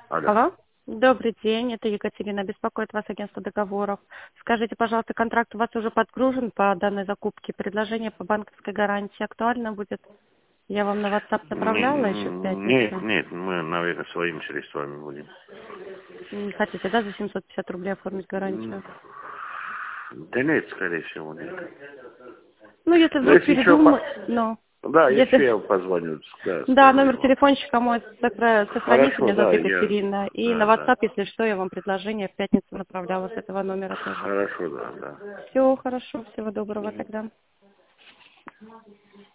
Алло. Алло. Добрый день, это Екатерина, беспокоит вас агентство договоров. Скажите, пожалуйста, контракт у вас уже подгружен по данной закупке? Предложение по банковской гарантии актуально будет? Я вам на WhatsApp направляла еще в Нет, пятницу. нет, мы, наверное, своими средствами будем. Не хотите, да, за 750 рублей оформить М, гарантию? Да нет, скорее всего, нет. Ну, если Но вдруг если что, передумаете, ну, да, если если... я позвоню, да, Да, скажу номер ему. телефончика мой сохраните, Хорошо, меня зовут да, я, Екатерина. И на да, да. WhatsApp, если что, я вам предложение в пятницу направляла с этого номера тоже. Хорошо, да, да. Все хорошо, всего доброго Мгм. тогда.